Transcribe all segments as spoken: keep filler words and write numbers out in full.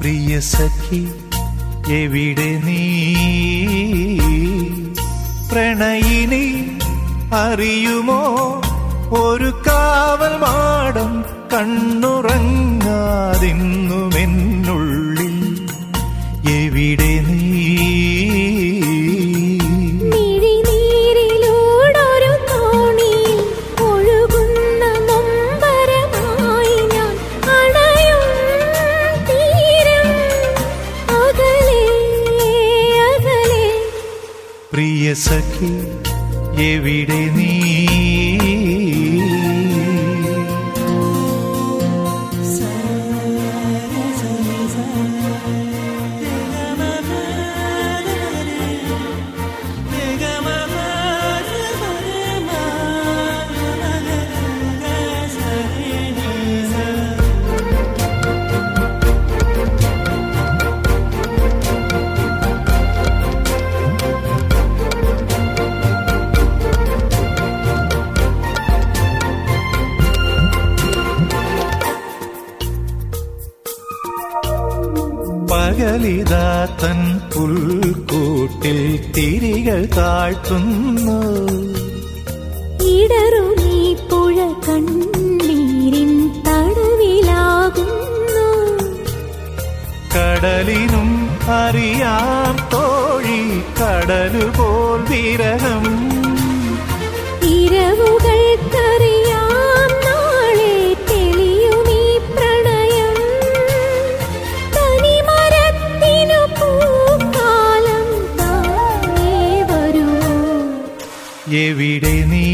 പ്രിയ സഖി എവിടെ നീ, പ്രണയിനി അറിയുമോ ഒരു കാവൽ മാടം കണ്ണുറങ്ങാതിന്നുമെന്നുള്ളിൽ എവിടെ നീ. പ്രിയ സഖി എവിടെ നീ. പകലിതാ തൻ പുൽക്കൂട്ടിൽ തിരികൾ താഴ്ത്തുന്നു, ഇടറുമീ പുഴ കണ്ണീരിൻ തടവിലാകുന്നു. കടലിനും അറിയാം തോഴി കടലുപോൽ വിരഹം, ഇരവുകൾക്കറിയാം നാളെ തെളിയുമീ പ്രണയം. തനിമരത്തിനു പൂക്കാലം താനേ വരുമോ. എവിടെ നീ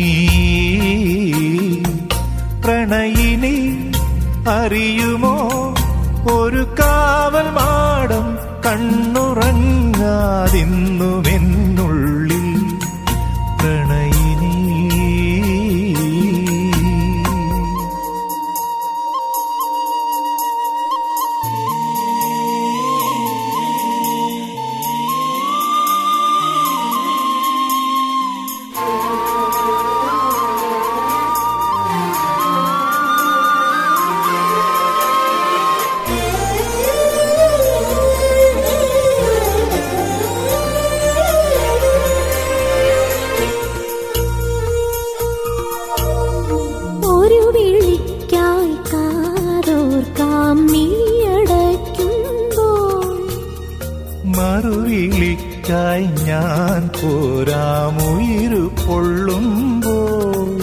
പ്രണയിനി അറിയുമോ ഒരു കാവൽ മാടം കണ്ണുറങ്ങാതിന്നുമെന്നുള്ളിൽ പ്രണയിനി. മറുവിളിക്കായി ഞാൻ പോരാമുയിരു പൊള്ളുമ്പോൾ,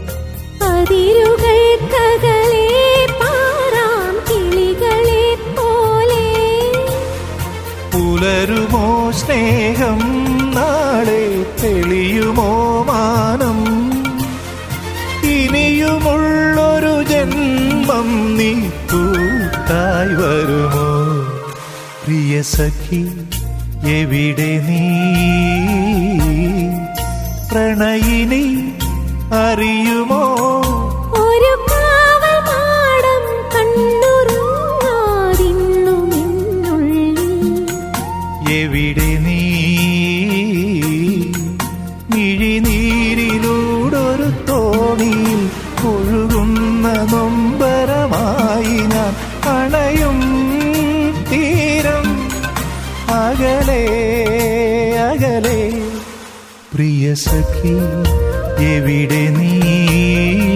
അതിരുകൾക്കകലെ പാറാം കിളികളെ പോലെ. പുലരുമോ സ്നേഹം നാളെ തെളിയുമോ മാനം, ഇനിയുമുള്ളൊരു ജന്മം നീ കൂട്ടായി വരുമോ. പ്രിയ സഖി എവിടെ നീ, പ്രണയിനി അറിയുമോ ഒരു കാവൽ മാടം കണ്ണുറങ്ങാതിന്നുമെന്നുള്ളിൽ. എവിടെ നീ മിഴിനീരിലൂടൊരു തോണിയിൽ ഒഴുകുന്ന നൊമ്പരമായി ഞാൻ അണയും തീരം അകലെ അകലെ. പ്രിയ സഖി എവിടെ നീ.